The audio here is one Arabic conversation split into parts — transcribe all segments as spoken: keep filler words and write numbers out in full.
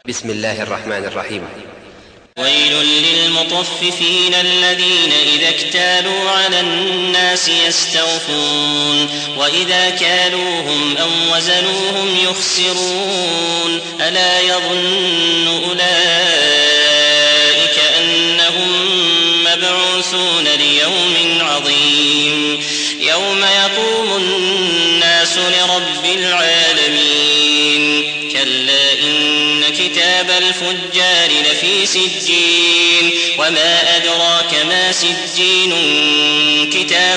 بسم الله الرحمن الرحيم. ويل للمطففين الذين إذا اكتالوا على الناس يستوفون وإذا كالوهم أو وزنوهم يخسرون ألا يظن أولئك أنهم مبعوثون ليوم عظيم يوم يقوم الناس لرب العالمين كلا إن كتاب الفجار لفي سجين وما أدراك ما سجين كتاب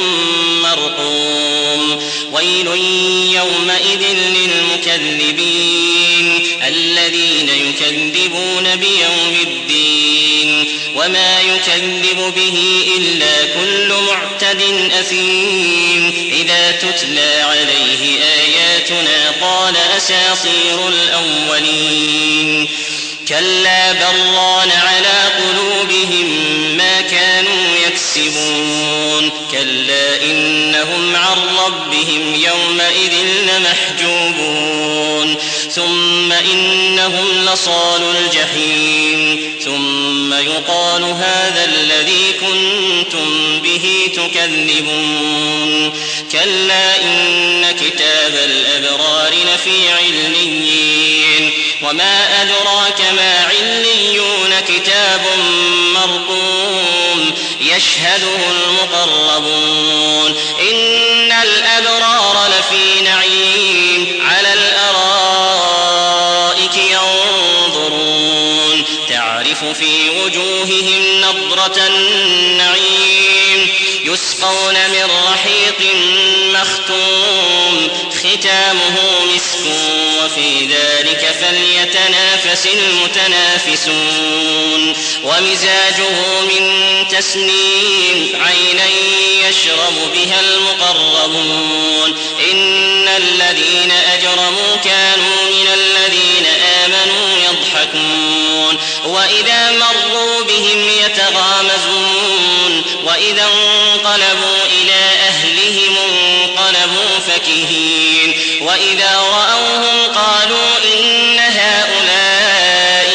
مرقوم ويل يومئذ للمكذبين الذين يكذبون بيوم الدين وما يكذب به إلا كل معتد أثيم إذا تتلى عليه آياتنا قال أساطير الأولين كلا بران على قلوبهم ما كانوا يكسبون كلا إنهم عن ربهم يومئذ لمحجوبون ثم إنهم لصالو الجحيم ثم يقال هذا الذي كنتم به تكذبون كلا إن كتاب الأبرار لفي عليين وما أدراك ما عليون كتاب مرقوم يشهده المقربون إن الأبرار لفي نعيم على الأرائك ينظرون تعرف في وجوههم نضرة النعيم يسقون من رحيق مختوم ختامه مسك وفي ذلك فليتنافس المتنافسون ومزاجه من تسنيم عينا يشرب بها المقربون إن الذين أجرموا كانوا من الذين آمنوا يضحكون وإذا مروا بهم يتغامزون وإذا انقلبوا إلى أهلهم انقلبوا فكهين وإذا رأوهم قالوا إن هؤلاء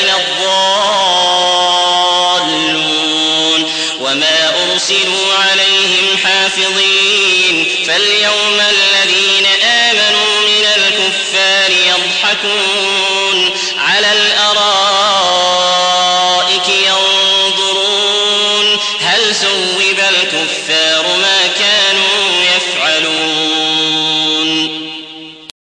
لضالون وما أرسلوا عليهم حافظين فاليوم الذين آمنوا من الكفار يضحكون